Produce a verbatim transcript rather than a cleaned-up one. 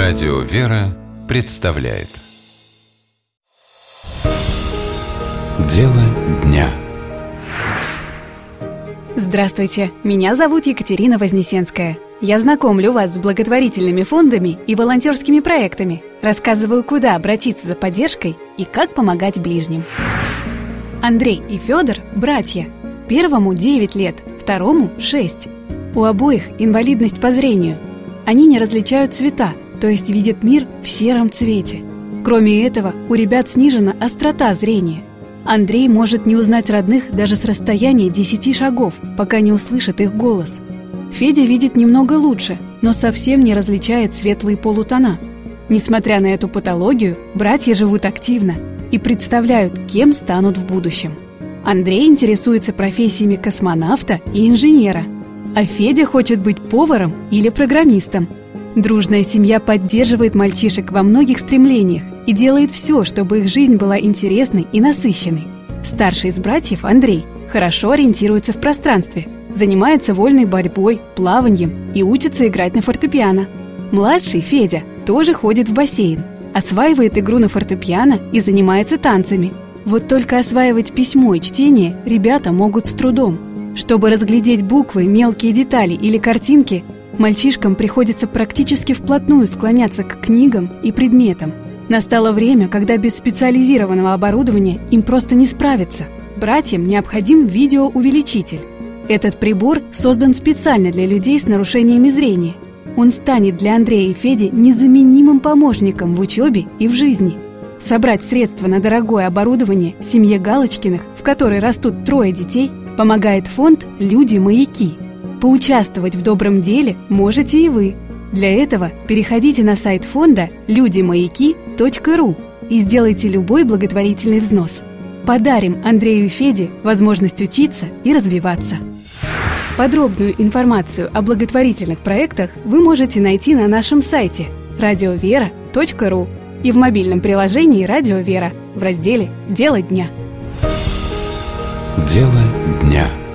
Радио «Вера» представляет Дело дня. Здравствуйте, меня зовут Екатерина Вознесенская. Я знакомлю вас с благотворительными фондами и волонтерскими проектами, рассказываю, куда обратиться за поддержкой и как помогать ближним. Андрей и Федор – братья. Первому девять лет, второму – шесть. У обоих инвалидность по зрению. Они не различают цвета, то есть видят мир в сером цвете. Кроме этого, у ребят снижена острота зрения. Андрей может не узнать родных даже с расстояния десяти шагов, пока не услышит их голос. Федя видит немного лучше, но совсем не различает светлые полутона. Несмотря на эту патологию, братья живут активно и представляют, кем станут в будущем. Андрей интересуется профессиями космонавта и инженера, а Федя хочет быть поваром или программистом. Дружная семья поддерживает мальчишек во многих стремлениях и делает все, чтобы их жизнь была интересной и насыщенной. Старший из братьев, Андрей, хорошо ориентируется в пространстве, занимается вольной борьбой, плаванием и учится играть на фортепиано. Младший, Федя, тоже ходит в бассейн, осваивает игру на фортепиано и занимается танцами. Вот только осваивать письмо и чтение ребята могут с трудом. Чтобы разглядеть буквы, мелкие детали или картинки, мальчишкам приходится практически вплотную склоняться к книгам и предметам. Настало время, когда без специализированного оборудования им просто не справиться. Братьям необходим видеоувеличитель. Этот прибор создан специально для людей с нарушениями зрения. Он станет для Андрея и Феди незаменимым помощником в учебе и в жизни. Собрать средства на дорогое оборудование семье Галочкиных, в которой растут трое детей, помогает фонд «Люди-маяки». Поучаствовать в добром деле можете и вы. Для этого переходите на сайт фонда люди маяки точка ру и сделайте любой благотворительный взнос. Подарим Андрею и Феде возможность учиться и развиваться. Подробную информацию о благотворительных проектах вы можете найти на нашем сайте радио вера точка ру и в мобильном приложении «Радио Вера» в разделе «Дело дня». Дело дня.